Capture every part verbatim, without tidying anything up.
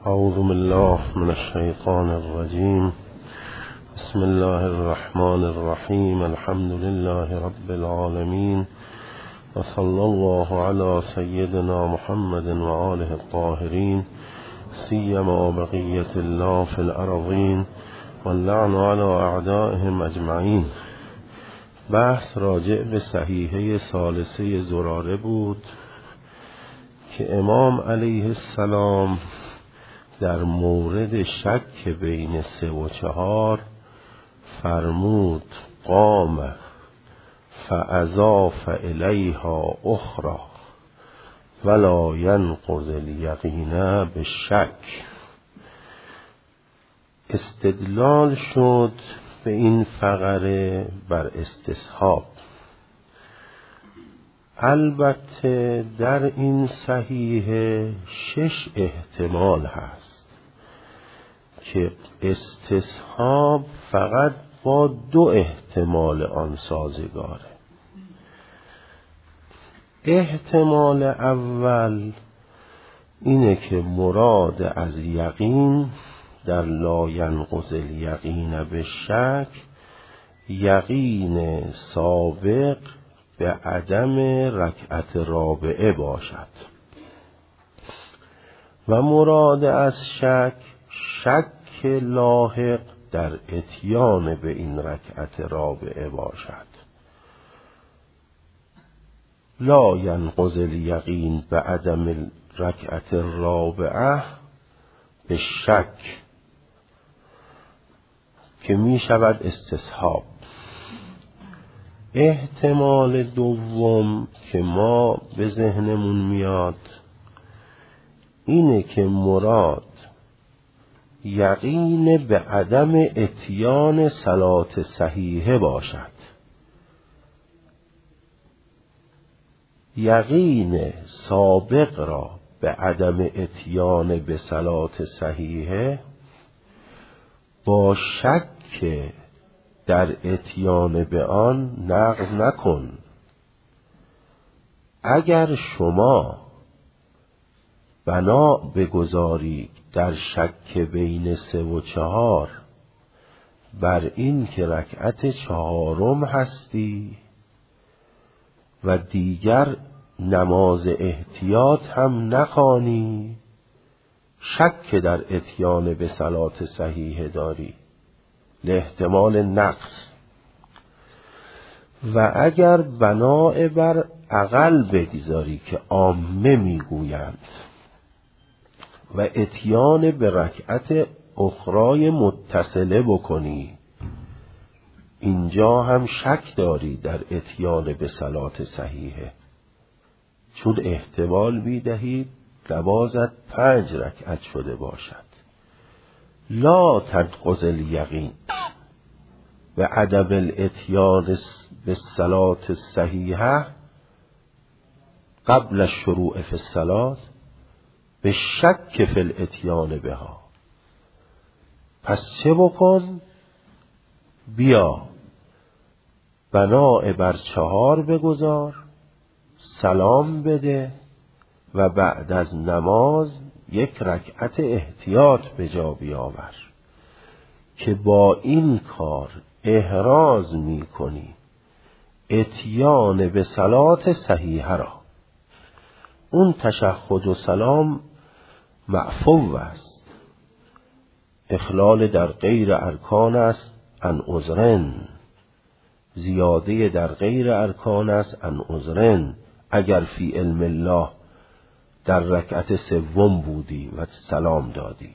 اعوذ بالله من الشیطان الرجیم. بسم الله الرحمن الرحیم. الحمد لله رب العالمین و صلی الله علی سیدنا محمد و آله الطاهرین سیما بقیة الله فی الارضین واللعن علی اعدائهم اجمعین. بحث راجع به صحیحه ثالثه زراره بود که امام علیه السلام در مورد شک بین سه و چهار فرمود قام فاضاف الیها اخرى ولا ینقض الیقین بالشک. استدلال شد به این فقره بر استصحاب. البته در این صحیحه شش احتمال هست که استصحاب فقط با دو احتمال آن سازگاره. احتمال اول اینه که مراد از یقین در لا ینقض الیقین بالشک یقین سابق به عدم رکعت رابعه باشد و مراد از شک شک لاحق در اتیان به این رکعت رابعه باشد. لا ینقض الیقین به عدم رکعت رابعه به شک که می شود استصحاب. احتمال دوم که ما به ذهنمون میاد اینه که مراد یقین به عدم اتیان صلات صحیحه باشد. یقین سابق را به عدم اتیان به صلات صحیحه با شک در اتیان به آن نقض نکن. اگر شما بنا بگذاری در شک بین سه و چهار بر این که رکعت چهارم هستی و دیگر نماز احتیاط هم نخوانی، شک در اتیان به صلات صحیحه داری لاحتمال نقص. و اگر بنا بر اقل بگذاری که عامه میگویند و اتیان به رکعت اخرای متصله بکنی، اینجا هم شک داری در اتیان به صلات صحیحه، چون احتمال میدهید نمازت پنج رکعت شده باشد. لا تنقض الیقین و عدم الاتیان به صلات الصحیحه قبل الشروع فی الصلاة به شک فی الاتیان بها. پس چه بکن؟ بیا بنا بر چهار بگذار، سلام بده و بعد از نماز یک رکعت احتیاط به جا بیاور که با این کار احراز می کنی اتیان به صلات صحیحه را. اون تشهد و سلام معفو است، اخلال در غیر ارکان است ان عذرن، زیاده در غیر ارکان است ان عذرن. اگر فی علم الله در رکعت سوم بودی و سلام دادی.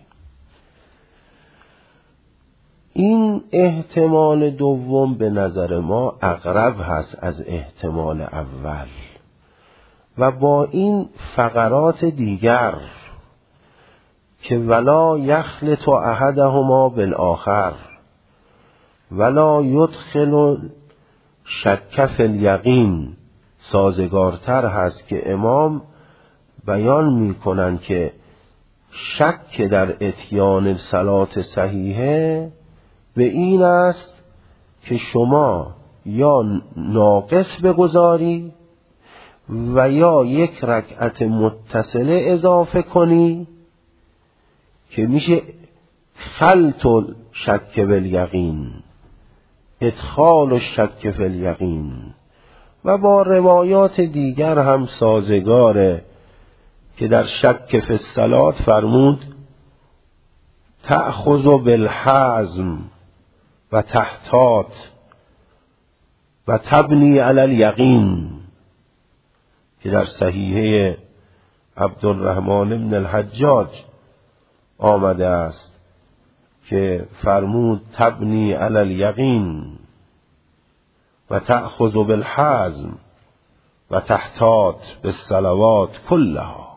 این احتمال دوم به نظر ما اقرب هست از احتمال اول و با این فقرات دیگر که ولا یخلط احدهما بالآخر ولا یدخل شک فی الیقین سازگارتر هست که امام بیان می کنند که شک در اتیان صلات صحیحه به این است که شما یا ناقص بگذاری و یا یک رکعت متصله اضافه کنی که میشه خلط الشک بالیقین، ادخال الشک فی الیقین، و با روایات دیگر هم سازگاره که در شک فی الصلاة فرمود تأخذ بالحزم و تحتات و تبنی علی الیقین، که در صحیحه عبدالرحمن بن الحجاج آمده است که فرمود تبنی علی الیقین و تأخذ بالحزم و تحتات بالصلوات کلها.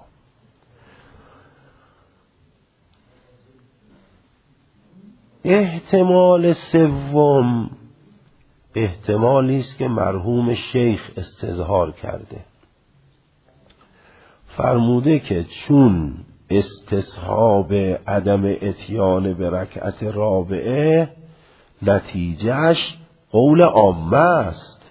احتمال سوم احتمالی است که مرحوم شیخ استظهار کرده، فرموده که چون استصحاب عدم اتیان به رکعت رابعه نتیجهش قول عامه است،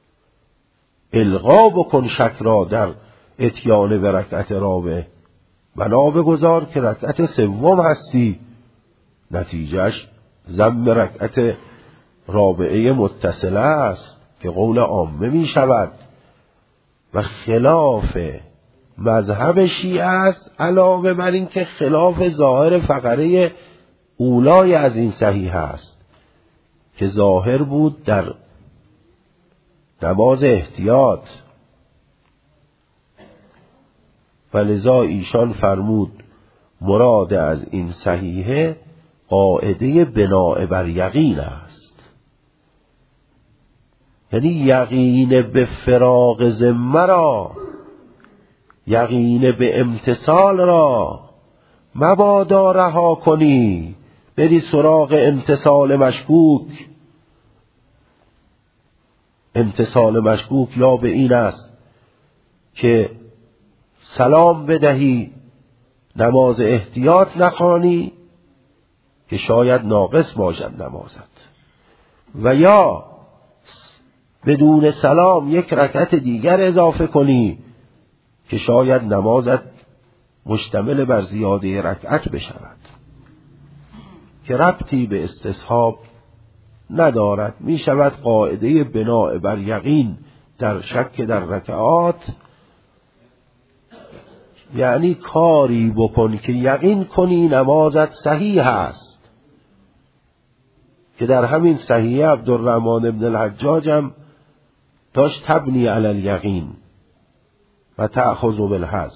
الغا بکن شک را در اتیان به رکعت رابعه، بنا بگذار که رکعت سوم هستی، نتیجهش ضم رکعت رابعه متصله است که قول عامه می شود و خلاف مذهب شیعه است، علاوه بر این که خلاف ظاهر فقره اولای از این صحیح است که ظاهر بود در نماز احتیاط، ولذا ایشان فرمود مراد از این صحیحه قاعده بناء بر یقین است، یعنی یقین به فراغ ذمه را، یقین به امتثال را مبادا رها کنی بری سراغ امتثال مشکوک. امتثال مشکوک یا به این است که سلام بدهی نماز احتیاط نخوانی که شاید ناقص باشد نمازت، و یا بدون سلام یک رکعت دیگر اضافه کنی که شاید نمازت مشتمل بر زیاده رکعت بشود که ربطی به استصحاب ندارد. می شود قاعده بناء بر یقین در شک در رکعات، یعنی کاری بکن که یقین کنی نمازت صحیح است، که در همین صحیح عبدالرحمن بن الحجاج هم داشت تبنی علی الیقین و تأخذ بالحزم.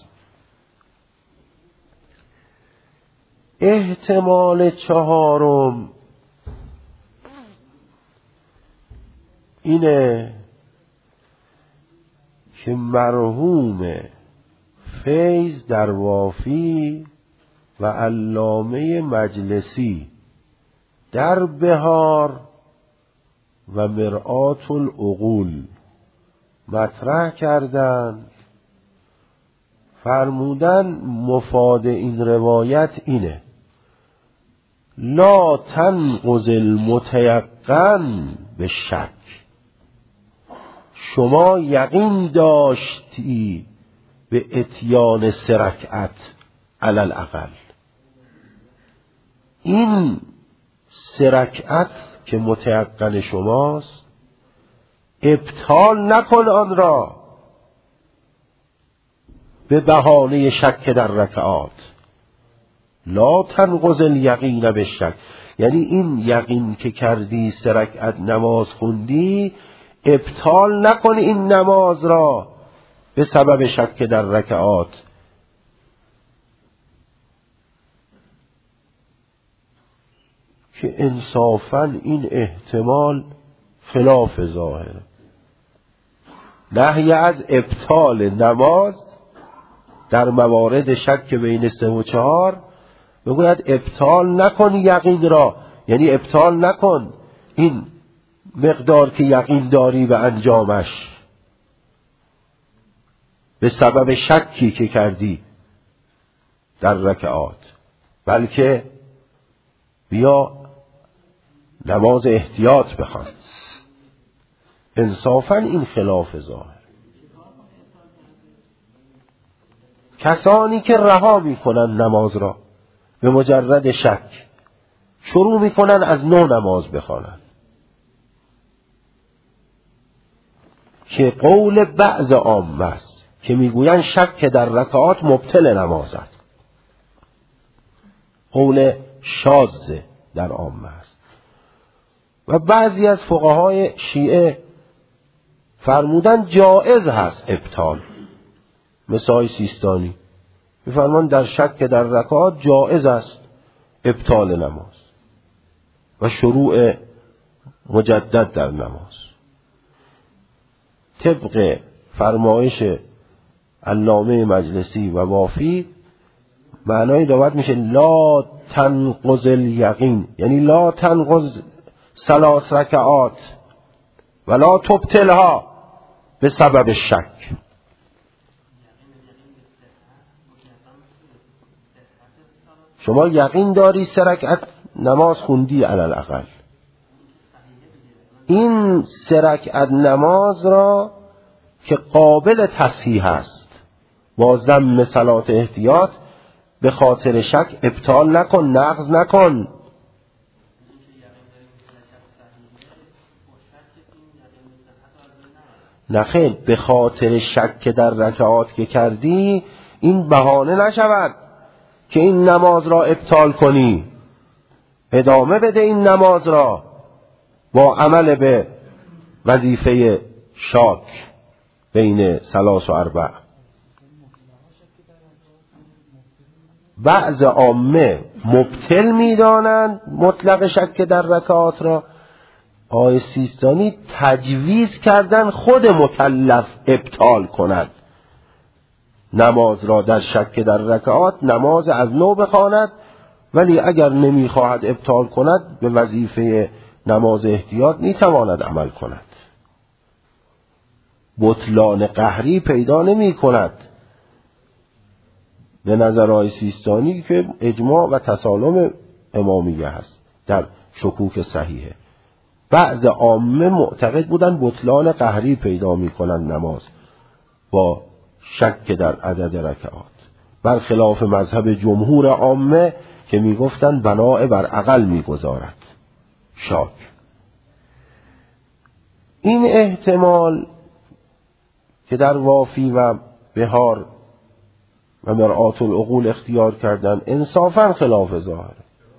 احتمال چهارم اینه که مرحوم فیض دروافی و علامه مجلسی در بهار و مرآت العقول مطرح کردند، فرمودن مفاد این روایت اینه لا تنقض المتیقن به شک، شما یقین داشتی به اتیان سه رکعت علی الاقل، این سه رکعت که متیقن شماست ابطال نکن آن را به بهانه شک در رکعات. لا تنقض الیقین بالشک، یعنی این یقین که کردی سه رکعت نماز خوندی ابطال نکن این نماز را به سبب شک در رکعات. که انصافاً این احتمال خلاف ظاهره. نهی از ابطال نماز در موارد شک بین سه و چهار بگوید ابطال نکن یقین را، یعنی ابطال نکن این مقدار که یقین داری به انجامش به سبب شکی که کردی در رکعات، بلکه بیا نماز احتیاط بخوان. انصافاً این خلاف ظاهر. کسانی که رها میکنن نماز را به مجرد شک شروع میکنن از نو نماز بخوانند که قول بعض عامه است که میگویند شک در رکعات مبطل نماز است. قول شاذ در عامه است. و بعضی از فقهای شیعه فرمودن جائز هست ابطال، مثل آقای سیستانی میفرمان در شک در رکعات جائز است ابطال نماز و شروع مجدد در نماز. طبق فرمایش علامه مجلسی و وافی معنای دعوت میشه لا تنقض الیقین، یعنی لا تنقض ثلاث رکعات ولا تبطلها به سبب شک. شما یقین داری سه رکعت نماز خوندی علل اقل، این سه رکعت نماز را که قابل تصحیح است با ضم صلات احتیاط به خاطر شک ابطال نکن، نقض نکن. نخیر، به خاطر شک در رکعات که کردی این بهانه نشود که این نماز را ابطال کنی. ادامه بده این نماز را با عمل به وظیفه شاک بین ثلاث و اربع. بعض عامه مبطل میدانند مطلق شک در رکعات را. آقای سیستانی تجویز کردن خود مکلف ابطال کند نماز را در شک در رکعات، نماز از نو بخواند، ولی اگر نمیخواهد ابطال کند به وظیفه نماز احتیاط میتواند عمل کند. بطلان قهری پیدا نمی کند به نظر آقای سیستانی که اجماع و تسالم امامیه هست در شکوک صحیحه. بعض عامه معتقد بودن بطلان قهری پیدا می کنند نماز با شک در عدد رکعات، برخلاف مذهب جمهور عامه که می گفتن بناء بر عقل می گذارد شاک. این احتمال که در وافی و بهار و مرآت العقول اختیار کردن انصافاً خلاف ظاهره.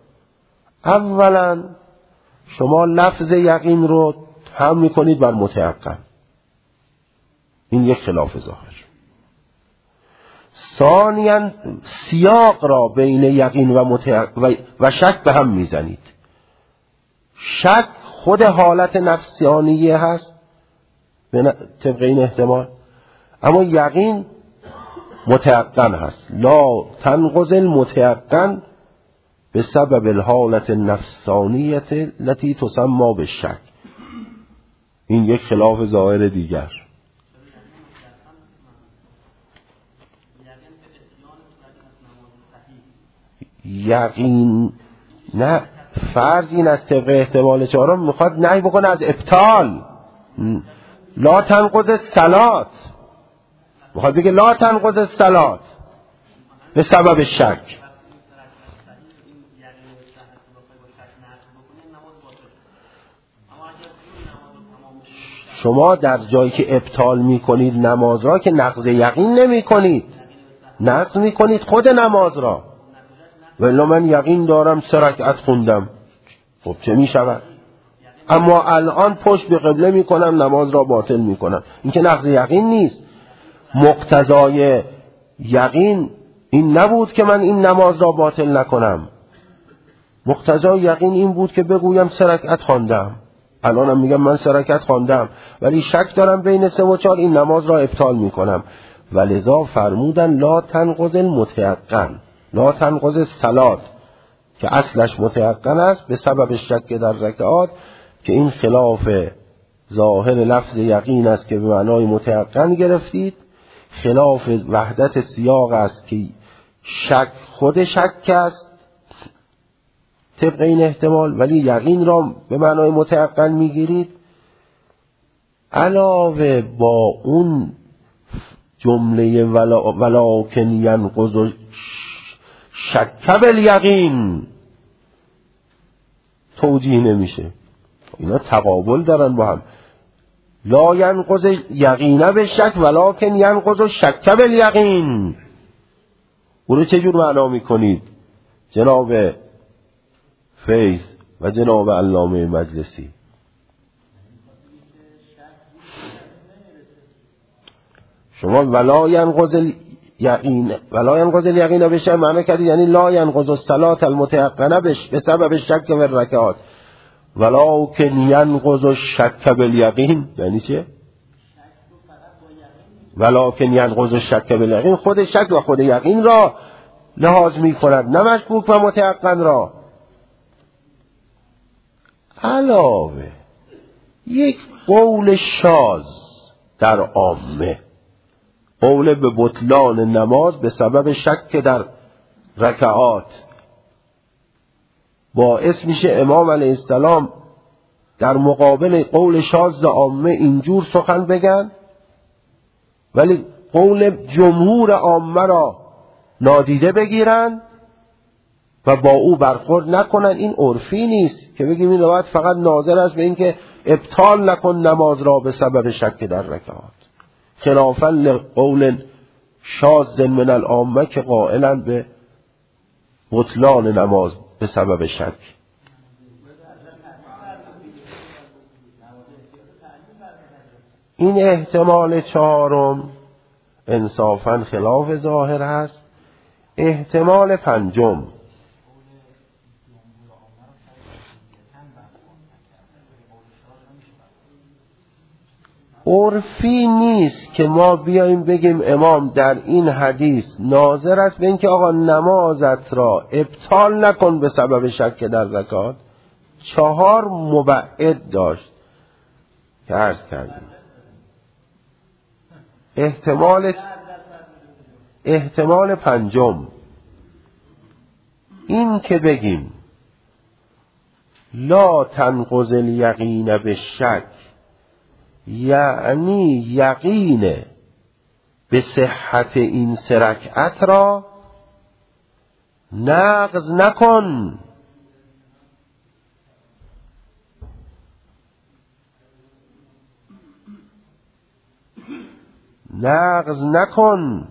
اولا شما لفظ یقین رو هم میکنید بر متیقن، این یک خلاف ظاهر. ثانیاً سیاق را بین یقین و, متیقن و شک به هم میزنید. شک خود حالت نفسانیه هست طبق این احتمال، اما یقین متیقن هست. لا تنقض المتیقن به سبب الحالت نفسانیت التي تسمى بالشک. این یک خلاف ظاهر دیگر. یقین نه، فرض این از طبق احتمال چهارم میخواد نهی بکنه از ابطال. لا تنقض الصلاة، میخواد بگه لا تنقض الصلاة به سبب شک. شما در جایی که ابطال میکنید نماز را که نقض یقین نمی کنید، نقض میکنید خود نماز را. ولی من یقین دارم سه رکعت خوندم، خب چه میشود؟ اما الان پشت به قبله میکنم نماز را باطل میکنم. این که نقض یقین نیست. مقتضای یقین این نبود که من این نماز را باطل نکنم. مقتضای یقین این بود که بگویم سه رکعت خواندم. الانم میگم من سه رکعت خواندم ولی شک دارم بین سه و چهار، این نماز را ابطال میکنم. ولذا فرمودن لا تنقض المتیقن، لا تنقض الصلاة که اصلش متیقن است به سبب شک در رکعات، که این خلاف ظاهر لفظ یقین است که به معنای متیقن گرفتید. خلاف وحدت سیاق است که شک خود شک است طبق این احتمال، ولی یقین را به معنای متیقن میگیرید. علاوه با اون جمله ولا ولکن ینقض شک بالیقین توجیه نمیشه. اینا تقابل دارن با هم. لا ینقض یقین بالشک ولکن ینقض شک بالیقین. اونو چجور معنا میکنید جناب فیض و جناب علامه مجلسی؟ شما ولا ینقض یقین ولا ینقض الیقین بشه معنی کردید یعنی لا ینقض الصلاة المتيقنه بش به سبب شک و رکعات، ولکن ینقض الشک بالیقین یعنی چه؟ ولکن ینقض الشک بالیقین خود شک و خود یقین را لحاظ می کند، نه مشکوک و متیقن را. علاوه یک قول شاذ در عامه، قول به بطلان نماز به سبب شک در رکعات، باعث میشه امام علیه السلام در مقابل قول شاذ عامه اینجور سخن بگن ولی قول جمهور عامه را نادیده بگیرن و با او برخورد نکنن. این عرفی نیست که بگیم این روایت فقط ناظر است به این که ابطال نکن نماز را به سبب شک در رکعات، خلافا لقول شاذ من العامه که قائلا به بطلان نماز به سبب شک. این احتمال چهارم انصافا خلاف ظاهر هست. احتمال پنجم عرفی نیست که ما بیاییم بگیم امام در این حدیث ناظر است به این که آقا نمازت را ابطال نکن به سبب شک در رکعات. چهار مبعد داشت که عرض کردیم. احتمال احتمال پنجم این که بگیم لا تنقض الیقین بالشک، یعنی یقین به صحت این سه رکعت را نقض نکن. نقض نکن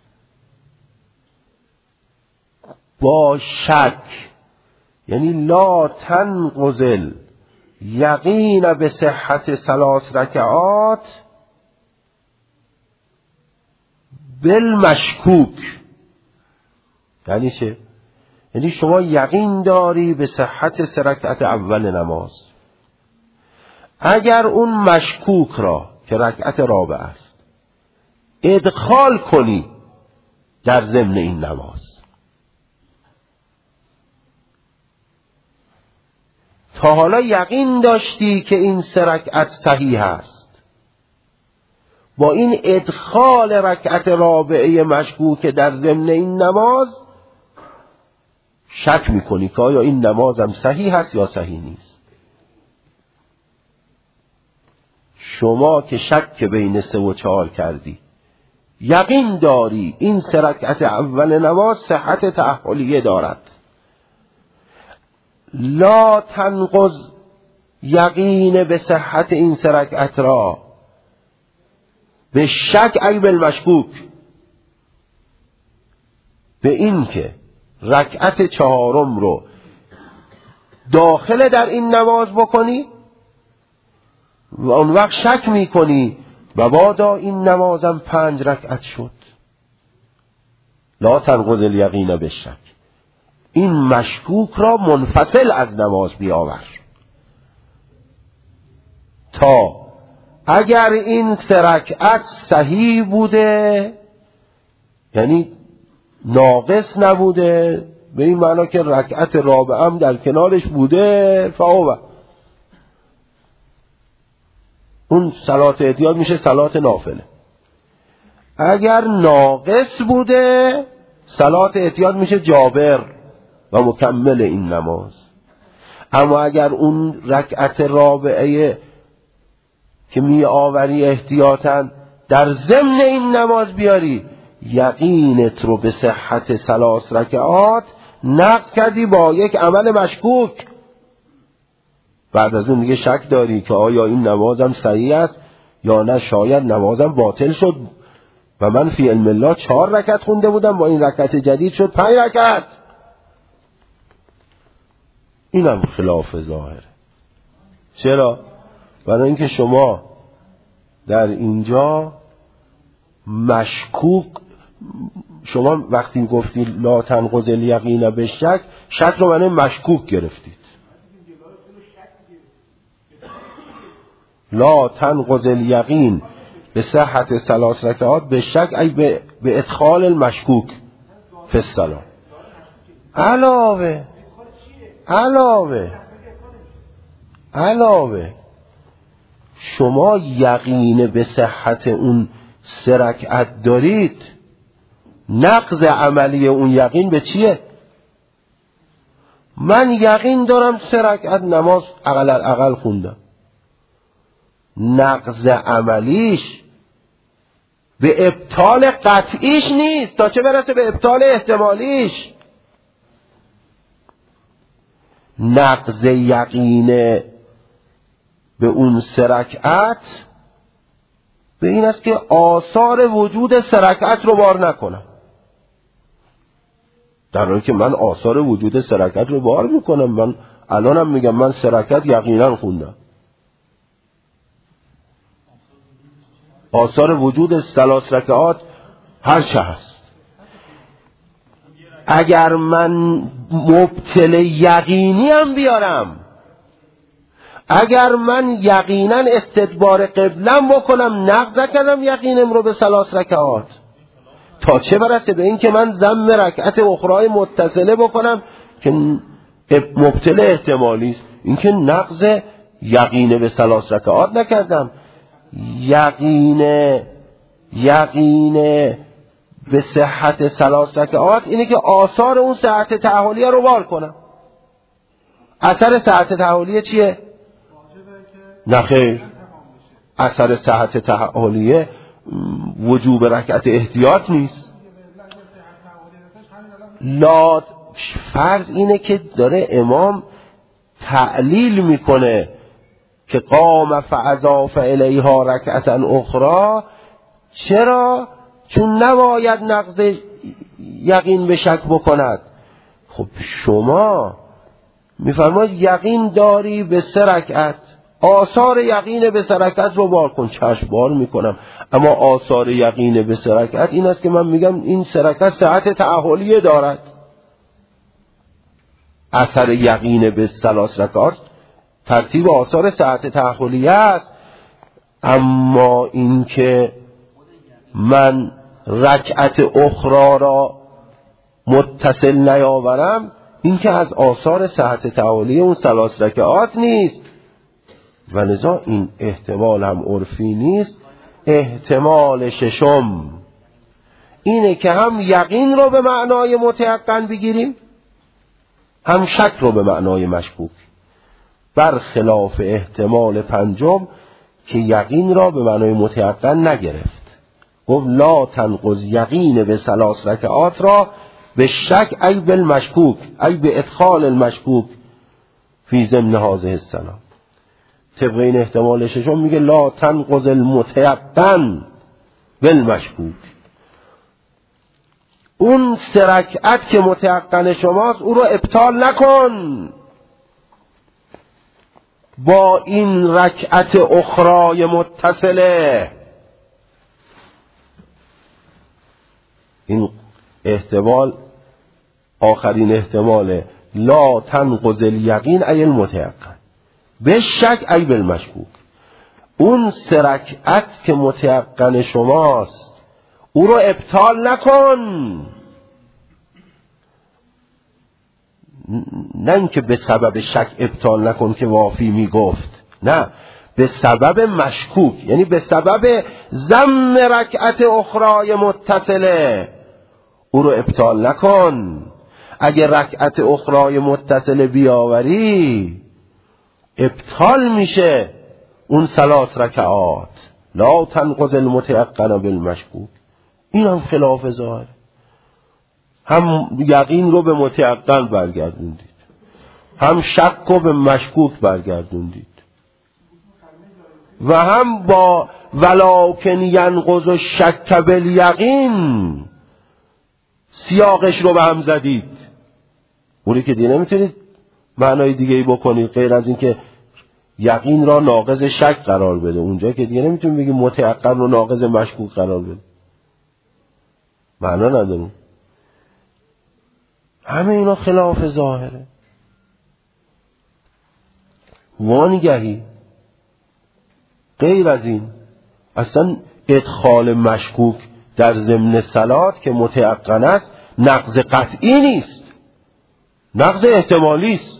با شک، یعنی لا تنقض یقین به صحت ثلاث رکعات بالمشکوک. یعنی چه؟ یعنی شما یقین داری به صحت سه رکعت اول نماز، اگر اون مشکوک را که رکعت رابع است ادخال کنی در ضمن این نماز، تا حالا یقین داشتی که این سه رکعت صحیح است، با این ادخال رکعت رابعه مشکوک در ضمن این نماز شک میکنی که آیا این نمازم صحیح است یا صحیح نیست. شما که شک بین سه و چهار کردی، یقین داری این سه رکعت اول نماز صحت تأهلیه دارد، لا تنقض یقین به صحت این سه رکعت را به شک ای بالمشکوک، به این که رکعت چهارم رو داخل در این نماز بکنی و اون وقت شک میکنی و بادا این نمازم پنج رکعت شد. لا تنقض الیقین بالشک، این مشکوک را منفصل از نماز بیاور تا اگر این سه رکعت صحیح بوده، یعنی ناقص نبوده، به این معنی که رکعت رابعه در کنارش بوده، فاوه اون صلات احتیاط میشه صلات نافله. اگر ناقص بوده صلات احتیاط میشه جابر و مکمل این نماز. اما اگر اون رکعت رابعه که می آوری احتیاطاً در ضمن این نماز بیاری، یقینت رو به صحت ثلاث رکعات نقض کردی با یک عمل مشکوک. بعد از اون دیگه شک داری که آیا این نمازم صحیح است یا نه، شاید نمازم باطل شد و من فی علم الله چهار رکعت خونده بودم، با این رکعت جدید شد پنج رکعت. اینم خلاف ظاهره. چرا؟ برای اینکه شما در اینجا مشکوک، شما وقتی گفتی لا تنقض الیقین بالشک، شک رو معنی مشکوک گرفتید. لا تنقض الیقین به صحت ثلاث رکعات به شک ای به, به ادخال المشکوک فی الصلاة. علاوه علاوه علاوه شما یقین به صحت اون سه رکعت دارید، نقض عملی اون یقین به چیه؟ من یقین دارم سه رکعت نماز اقل اقل خوندم، نقض عملیش به ابطال قطعیش نیست، تا چه برسه به ابطال احتمالیش. نقض یقین به اون سه رکعت به این است که آثار وجود سه رکعت رو بار نکنم، در حالی که من آثار وجود سه رکعت رو بار میکنم. من الانم میگم من سه رکعت یقینا خوندم، آثار وجود ثلاث رکعات هر چه هست. اگر من مبطل یقینی هم بیارم، اگر من یقینا استدبار قبلم بکنم، نقض کردم یقینم رو به ثلاث رکعات، تا چه برسه به این که من ضم رکعت اخرای متصله بکنم که مبطل احتمالی است، این که نقض یقین به ثلاث رکعات نکردم. یقین یقین به صحت ثلاث رکعات اینه که آثار اون صحت تعهلیه رو بار کنم. اثر صحت تعهلیه چیه؟ نه خیر، اثر صحت تعهلیه وجوب رکعت احتیاط نیست. لا فرض اینه که داره امام تعلیل میکنه که قام فاضاف الیها رکعتا اخرى. چرا؟ چون نباید نقض یقین به شک بکند. خب شما میفرماید یقین داری به سه رکعت، آثار یقین به سه رکعت رو بار کن. چشم بار میکنم، اما آثار یقین به سه رکعت این است که من میگم این سه رکعت صحت تعهلیه دارد. اثر یقین به ثلاث رکعات ترتیب آثار صحت تعهلیه است. اما این که من رکعت اخرى را متصل نیاورم، این که از آثار صحت تعهلیه اون ثلاث رکعات نیست. و لذا این احتمال هم عرفی نیست. احتمال ششم اینه که هم یقین رو به معنای متیقن بگیریم، هم شک رو به معنای مشکوک، برخلاف احتمال پنجم که یقین را به معنای متیقن نگرفت. گفت لا تنقض یقین به ثلاث رکعات را به شک ای بالمشکوک ای به ادخال المشکوک فی ضمن هذه الصلاة. طبق این احتمال ششم میگه لا تنقض المتیقن بالمشکوک. اون سه رکعت که متیقن شماست او رو ابطال نکن با این رکعت اخرای متصله. این احتمال آخرین احتمال لا تنقض الیقین ای المتیقن به شک ای بالمشکوک. اون سه رکعت که متیقن شماست او رو ابطال نکن، نه اینکه به سبب شک ابطال نکن که وافی میگفت، نه، به سبب مشکوک، یعنی به سبب ضم رکعت اخرای متصله او رو ابطال نکن. اگه رکعت اخرای متصله بیاوری ابطال میشه اون ثلاث رکعات. لا تنقض المتیقن بالمشکوک. این هم خلاف ظاهره. هم یقین رو به متیقن برگردوندید، هم شک رو به مشکوک برگردوندید، و هم با ولکن ینقض الشک بالیقین سیاقش رو به هم زدید. اونی که دیگه نمیتونید معنای دیگه ای بکنید غیر از این که یقین را ناقض شک قرار بده. اونجا که دیگه نمیتونید بگید متیقن رو ناقض مشکوک قرار بده، معنا نداره. همه اینا خلاف ظاهره. وانگهی غیر از این اصلا ادخال مشکوک در ضمن صلات که متیقن است نقض قطعی نیست، نقض احتمالی است،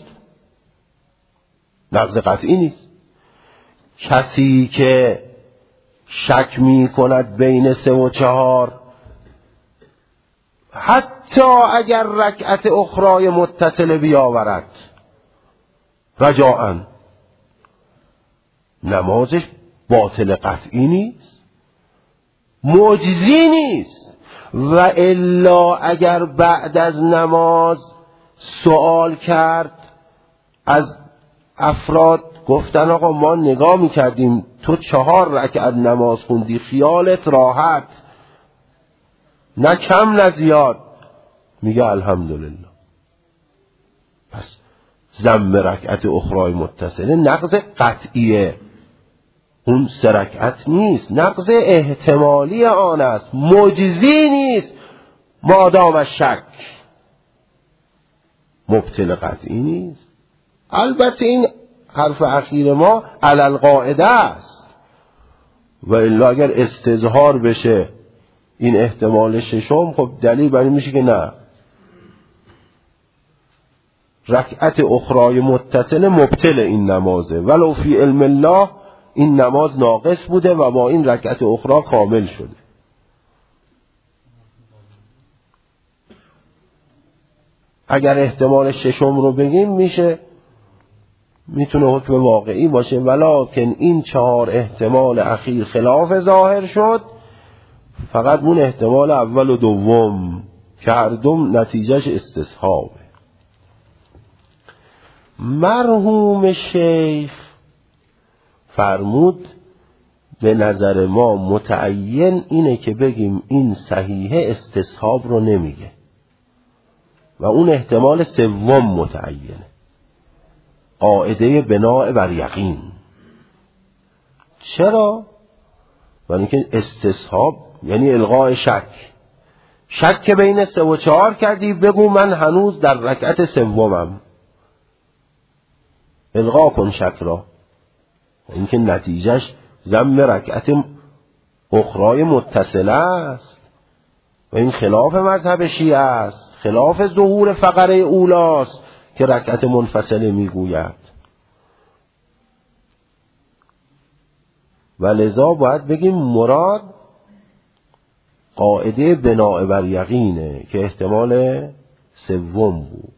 نقض قطعی نیست. کسی که شک می کند بین سه و چهار، حتی اگر رکعت اخرای متصل بیاورد رجاءً، نمازش باطل قطعی نیست، معجزی نیست. و الا اگر بعد از نماز سوال کرد، از افراد گفتن آقا ما نگاه میکردیم تو چهار رکعت نماز خوندی، خیالت راحت، نه کم نه زیاد، میگه الحمدلله. پس ضم رکعت اخرای متصله نقض قطعیه، اون سه رکعت نیست، نقض احتمالی آن است، معجزی نیست. مادام شک مبطل قطعی نیست. البته این حرف اخیر ما علی القاعده است، و الا اگر استظهار بشه این احتمال ششم، خب دلیل بر این میشه که نه، رکعت اخرای متصل مبطل این نمازه، ولو فی علم الله این نماز ناقص بوده و با این رکعت اخرا کامل شده. اگر احتمال ششم رو بگیم میشه، میتونه حکم واقعی باشه، ولکن این چهار احتمال اخیر خلاف ظاهر شد، فقط اون احتمال اول و دوم که هر دوم نتیجهش استصحابه. مرحوم شیخ فرمود به نظر ما متعین اینه که بگیم این صحیحه استصحاب رو نمیگه و اون احتمال سوم متعینه، قاعده بناء بر یقین. چرا؟ برای اینکه استصحاب یعنی الغاء شک. شک بین سه و چهار کردی، بگو من هنوز در رکعت سومم، الغا کن شک را. اینکه نتیجهش ضم رکعت اخرای متصله است و این خلاف مذهب شیعه است، خلاف ظهور فقره اولاست که رکعت منفصله میگوید. و لذا باید بگیم مراد قاعده بناء بر یقینه که احتمال سوم بود.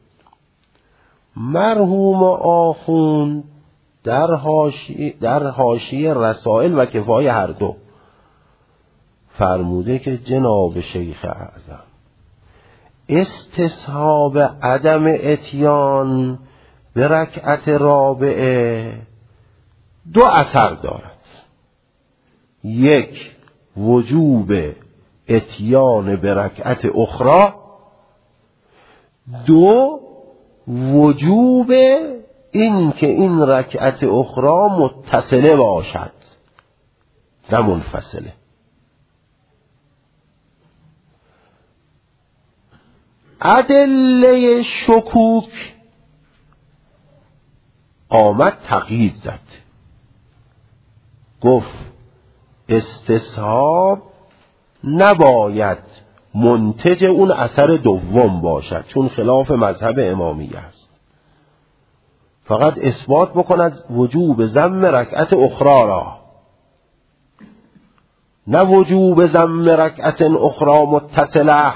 مرحوم آخوند در حاشیه در حاشیه رسائل و کفایه هر دو فرموده که جناب شیخ اعظم استصحاب عدم اتیان به رکعت رابعه دو اثر دارد. یک، وجوب اتیان به رکعت اخرى، دو، وجوب این که این رکعت اخرى متصله باشد نه منفصله. ادله شکوک آمد تقیید زد، گفت استصحاب نباید منتج اون اثر دوم باشد چون خلاف مذهب امامیه است، فقط اثبات بکند وجوب ضم رکعت اخرى را، نه وجوب ضم رکعت اخرى متصله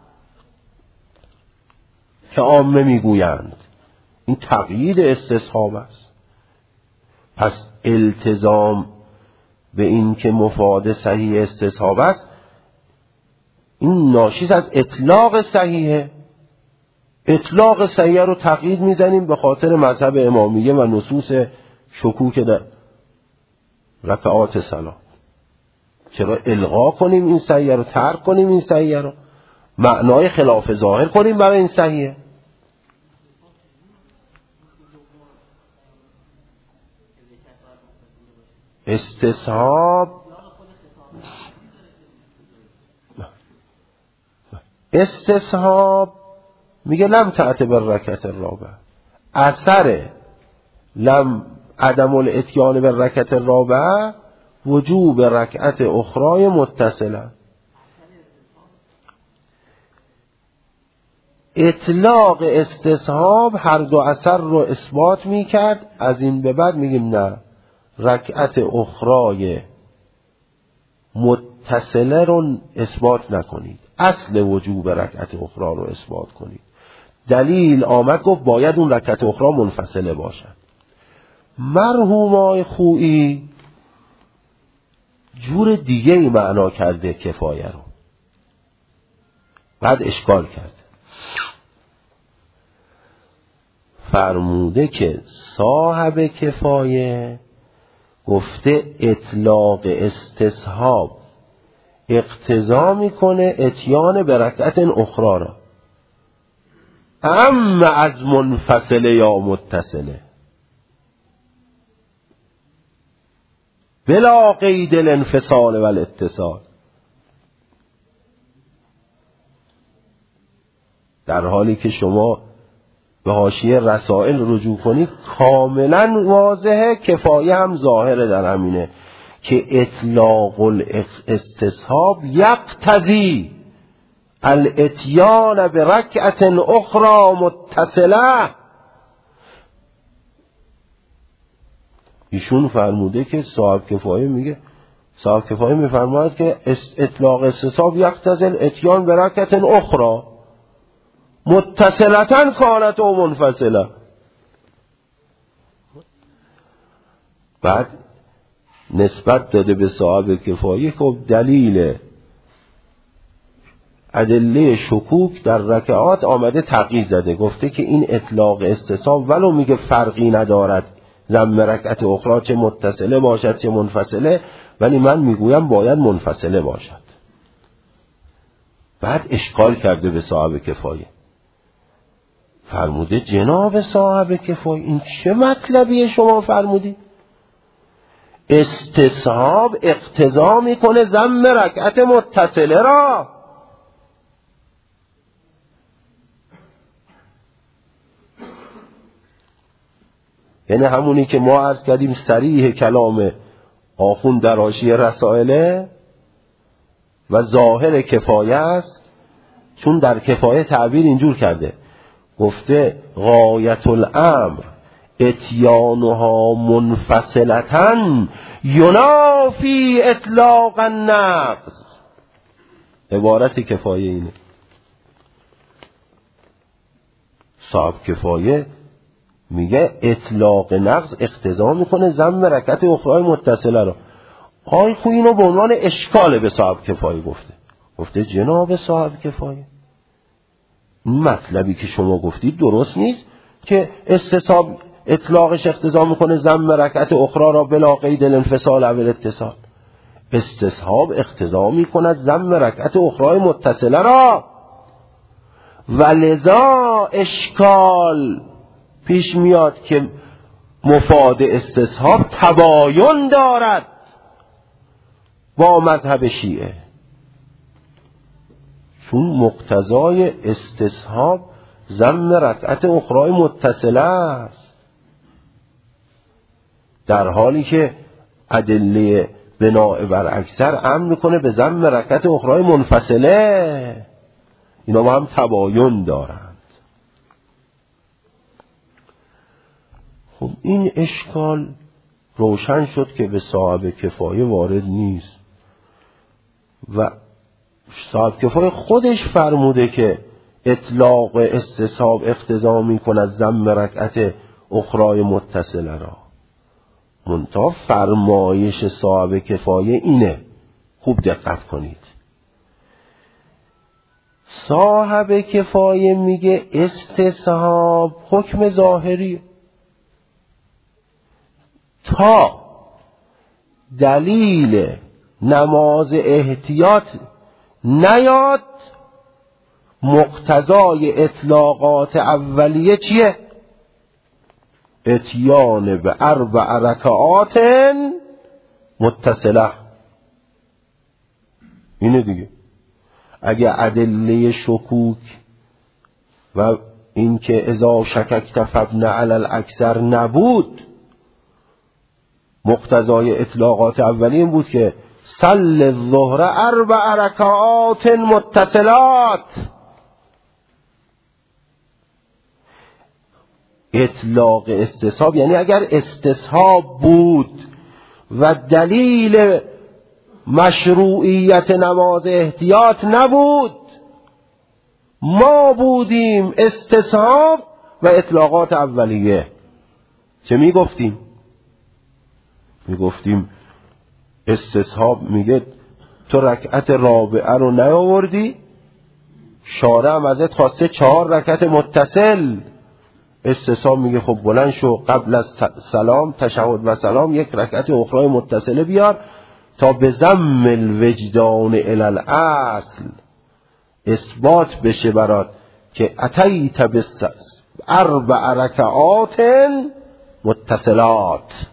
که عامه میگویند. این تقیید استصحاب است. پس التزام به این که مفاد صحیح استصحاب است این ناشی از اطلاق صحیحه. اطلاق صحیحه رو تقیید میزنیم به خاطر مذهب امامیه و نصوص شکوک در رکعات صلات. چرا الغا کنیم این صحیحه رو، ترک کنیم این صحیحه رو، معنای خلاف ظاهر کنیم برای این صحیحه؟ استصحاب استصحاب میگه لم تأت بالرکعت الرابعه، اثر لم عدم الاتیان بالرکعت الرابعه وجوب رکعت اخرای متصله. اطلاق استصحاب هر دو اثر رو اثبات میکرد، از این به بعد میگیم نه، رکعت اخرای متصله رو اثبات نکنید، اصل وجوب رکعت اخرا رو اثبات کنید. دلیل آمد گفت باید اون رکعت اخرا منفصله باشد. مرحومای خویی جور دیگه ای معنا کرده کفایه رو، بعد اشکال کرده، فرموده که صاحب کفایه گفته اطلاق استصحاب اقتضا میکنه اتیان به رکعت اخرى را، اما از منفصله یا متصله بلا قید الانفصال و الاتصال. در حالی که شما به حاشیه رسائل رجوع کنید کاملا واضحه، کفایه هم ظاهره در همینه که اطلاق الاستصحاب یقتضی الاتیان برکعت اخرى متصله. ایشون فرموده که صاحب کفایه میگه، صاحب کفایه میفرماید که اطلاق استصحاب یقتضی الاتیان برکعت اخرى متصلتن کانت و منفصله. بعد نسبت داده به صاحب کفایه خب دلیل ادله شکوک در رکعات آمده تقیید زده، گفته که این اطلاق استصحاب ولو میگه فرقی ندارد ضم رکعت اخرى چه متصله باشد چه منفصله، ولی من میگویم باید منفصله باشد. بعد اشکال کرده به صاحب کفایه، فرموده جناب صاحب کفایه این چه مطلبیه شما فرمودی؟ استصحاب اقتضا میکنه ضم رکعت متصله را. یعنی همونی که ما عرض کردیم صریح کلام آخوند در حاشیه رسائله و ظاهر کفایه است، چون در کفایه تعبیر اینجور کرده، گفته غایت الامر اتیانها منفصلتن ینافی اطلاق النقص. عبارت کفایه اینه. صاحب کفایه میگه اطلاق نقص اقتضا میکنه ضم رکعت اخرى متصله را. آی خو اینو به عنوان اشکال به صاحب کفایه گفته، گفته جناب صاحب کفایه این مطلبی که شما گفتید درست نیست که استصحاب اطلاقش اقتضا میکنه ضم رکعت اخرى را بلا قید الانفصال او الاتصال. استصحاب اقتضا میکند ضم رکعت اخرى متصله را، ولذا اشکال پیش میاد که مفاد استصحاب تباین دارد با مذهب شیعه، چون مقتضای استصحاب ضم رکعت اخرى متصله است، در حالی که ادله بناء بر اکثر امر میکنه به ضم رکعت اخرى منفصله. اینا با هم تباین دارند. خب این اشکال روشن شد که به صاحب کفایه وارد نیست و صاحب کفایه خودش فرموده که اطلاق استصحاب اقتضا می کند ضم رکعت اخرى متصله را. منتها فرمایش صاحب کفایه اینه، خوب دقت کنید، صاحب کفایه میگه استصحاب حکم ظاهری تا دلیل نماز احتیاط نیاد، مقتضای اطلاقات اولیه چیه؟ اتیان به اربع رکعات متصله. اینه دیگه. اگه ادله شکوک و اینکه اذا شککت فابن علی الاکثر نبود، مقتضای اطلاقات اولیه این بود که صل الظهر اربع رکعات متصلات. اطلاق استصحاب یعنی اگر استصحاب بود و دلیل مشروعیت نماز احتیاط نبود، ما بودیم استصحاب و اطلاقات اولیه. چه می گفتیم؟ می گفتیم استصحاب میگه تو رکعت رابعه رو نیاوردی، شارع هم ازت خواسته چهار رکعت متصل. استصحاب میگه خب بلند شو قبل از سلام تشهد و سلام یک رکعت اخرى متصله بیار تا به ضم الوجدان الی الاصل اثبات بشه برات که اتیت بس اربع رکعات متصلات.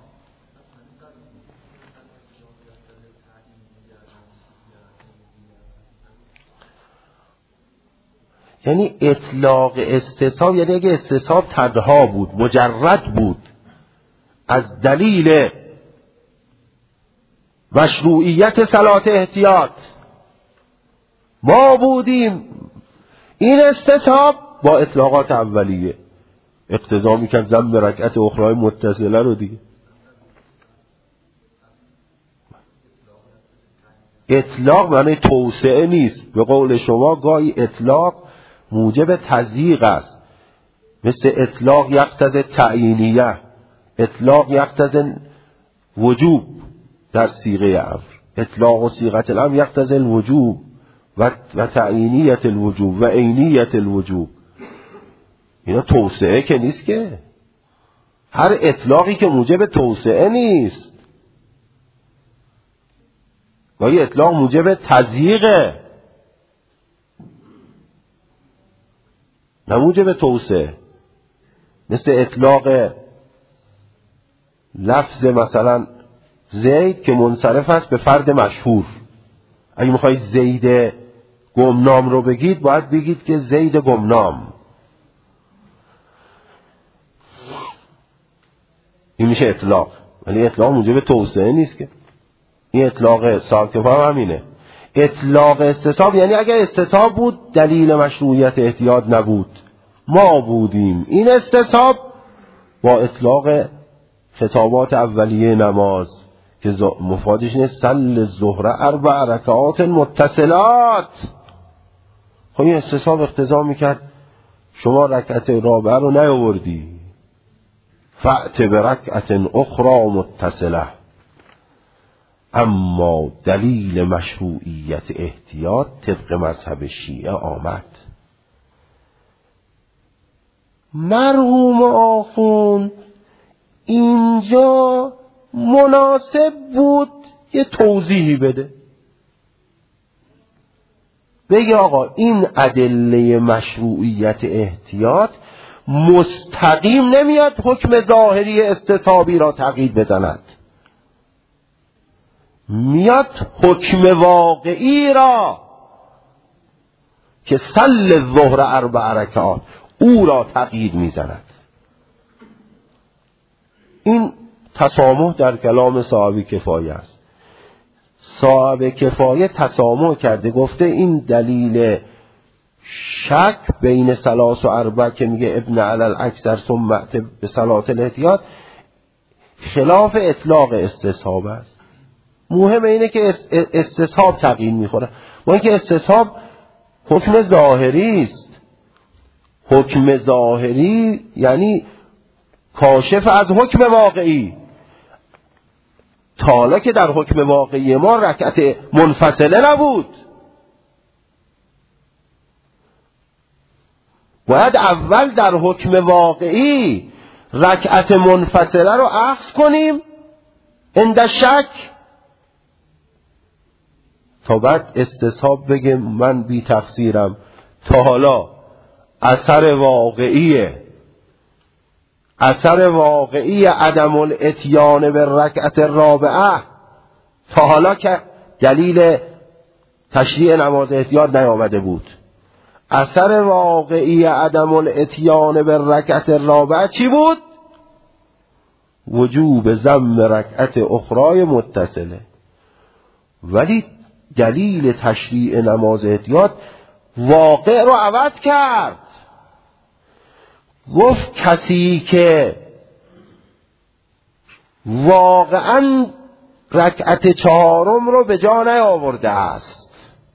یعنی اطلاق استصحاب یعنی اگه استصحاب تنها بود، مجرد بود از دلیل مشروعیت صلات احتیاط، ما بودیم این استصحاب با اطلاقات اولیه اقتضا میکرد ضم رکعت اخرى متصله رو دیگه. اطلاق معنی توسعه نیست. به قول شما گاهی اطلاق موجب تضییق است، مثل اطلاق یقتضی تعیینیه، اطلاق یقتضی وجوب در صیغه امر، اطلاق و صیغه الامر یقتضی الوجوب و و تعیینیت الوجوب و عینیت الوجوب. اینا توسعه که نیست که. هر اطلاقی که موجب توسعه نیست، گاهی اطلاق موجب تضییقه نه موجب توسعه. مثل اطلاق لفظ مثلا زید که منصرف است به فرد مشهور. اگه میخواید زید گمنام رو بگید باید بگید که زید گمنام. این میشه اطلاق، ولی اطلاق موجب توسعه نیست که. این اطلاق صاحب کفایه همینه. اطلاق استصحاب یعنی اگر استصحاب بود دلیل مشروعیت احتیاط نبود، ما بودیم این استصحاب با اطلاق خطابات اولیه نماز که مفادش اینه صل الظهر اربع رکعات متصلات. خب این استصحاب اقتضا میکرد شما رکعت رابعه رو نیاوردی، فأت برکعت اخرى متصله. اما دلیل مشروعیت احتیاط طبق مذهب شیعه آمد. مرحوم آخوند اینجا مناسب بود یه توضیحی بده، بگه آقا این ادله مشروعیت احتیاط مستقیم نمیاد حکم ظاهری استصحابی را تقیید بزند، میاد حکم واقعی را که صل الظهر اربع رکعات او را تقیید میزند. این تسامح در کلام صاحب کفایه است. صاحب کفایه تسامح کرده، گفته این دلیل شک بین ثلاث و اربع که میگه ابن علی الاکثر ثم به صلات الاحتیاط خلاف اطلاق استصحاب است. مهم اینه که استصحاب تقیید میخوره، با اینکه استصحاب حکم ظاهری است. حکم ظاهری یعنی کاشف از حکم واقعی. تا حالا که در حکم واقعی ما رکعت منفصله نبود، باید اول در حکم واقعی رکعت منفصله رو اخذ کنیم عند شک، تا بعد استصحاب بگیم من بی تقصیرم. تا حالا اثر واقعیه اثر واقعی عدم الاتیان به رکعت رابعه تا حالا که دلیل تشریع نماز احتیاط نیامده بود، اثر واقعی عدم الاتیان به رکعت رابعه چی بود؟ وجوب ضم رکعت اخرای متصله. ولی دلیل تشریع نماز احتیاط واقع رو عوض کرد. گفت کسی که واقعا رکعت چهارم رو به جا نیاورده است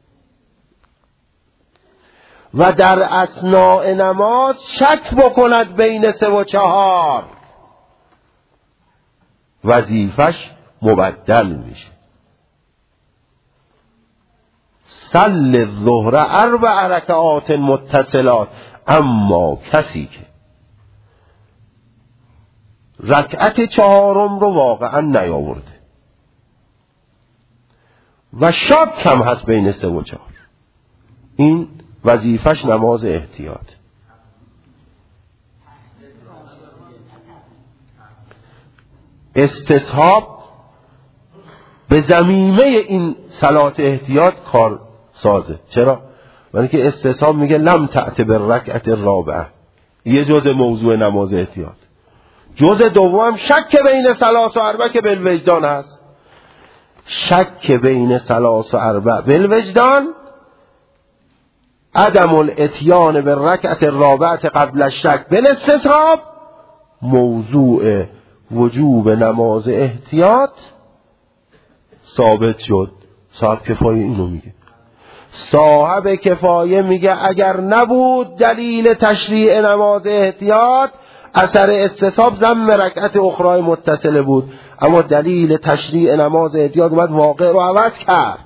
و در اثناء نماز شک بکند بین سه و چهار، وظیفش مبدل میشه. صل الظهر اربع رکعات متصلات. اما کسی که رکعت چهارم رو واقعا نیاورده و شک هم هست بین سه و چهار، این وظیفش نماز احتیاط. استصحاب به ضمیمه این صلات احتیاط کار سازه. چرا؟ برای که استصحاب میگه لم تأت بالرکعت الرابعه، یه جزء موضوع نماز احتیاط. جزء دوم شک بین ثلاث و اربع که بالوجدان هست. شک بین ثلاث و اربع بالوجدان، عدم الاتیان بالرکعت الرابعه قبل الشک بالاستصحاب، موضوع وجوب نماز احتیاط ثابت شد. صاحب کفایه اینو میگه. صاحب کفایه میگه اگر نبود دلیل تشریع نماز احتیاط، اثر استصحاب ضم رکعت اخرای متصله بود، اما دلیل تشریع نماز احتیاط اومد واقع رو عوض کرد.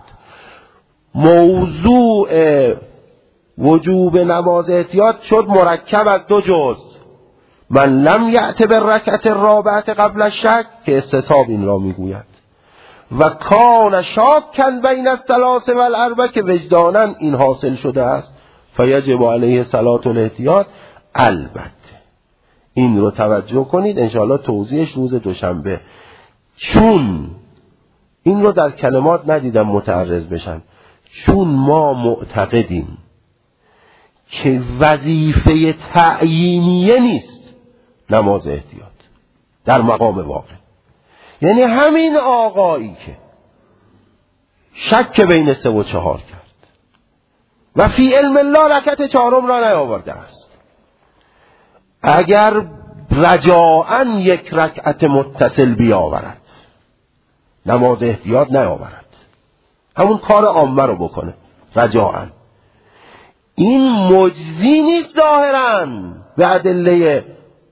موضوع وجوب نماز احتیاط شد مرکب از دو جزء، من لم یأت بالرکعت الرابعه قبل الشک که استصحاب این را میگوید، و کان شاکا بین الثلاث و الاربع که وجدانا این حاصل شده است، فیجب علیه صلاة الاحتیاط. البته این رو توجه کنید، انشاءالله توضیحش روز دوشنبه، چون این رو در کلمات ندیدم متعرض بشن، چون ما معتقدیم که وظیفه تعیینیه نیست نماز احتیاط در مقام واقع. یعنی همین آقایی که شک بین سه و چهار کرد و فی علم الله رکعت چهارم را نیاورده است، اگر رجاءً یک رکعت متصل بیاورد، نماز احتیاط نیاورد، همون کار عامه رو بکنه رجاءً، این مجزی نیست ظاهراً به ادله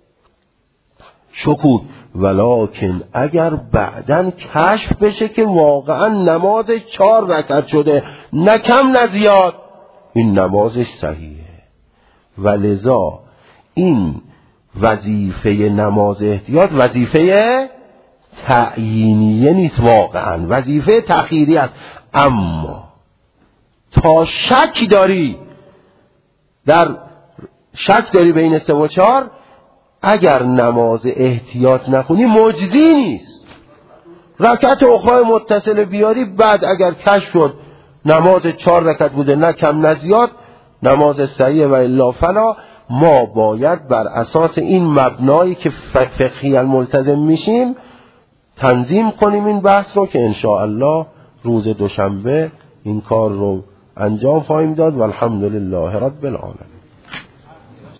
شکوک، ولکن اگر بعداً کشف بشه که واقعاً نماز چهار رکعت شده، نه کم نه زیاد، این نمازش صحیحه. ولذا این وظیفه نماز احتیاط وظیفه تعیینیه نیست، واقعاً وظیفه تأخیری است. اما تا شک داری در شک داری بین سه و چهار، اگر نماز احتیاط نخونی مجزی نیست. رکعت اخرى متصل بیاری، بعد اگر کشف شد نماز چهار رکعت بوده، نه کم نه زیاد، نماز صحیح و الا فلا. ما باید بر اساس این مبنایی که فقهی الملتزم میشیم تنظیم کنیم این بحث رو، که انشاءالله روز دوشنبه این کار رو انجام خواهیم داد. و الحمدلله رب العالمین.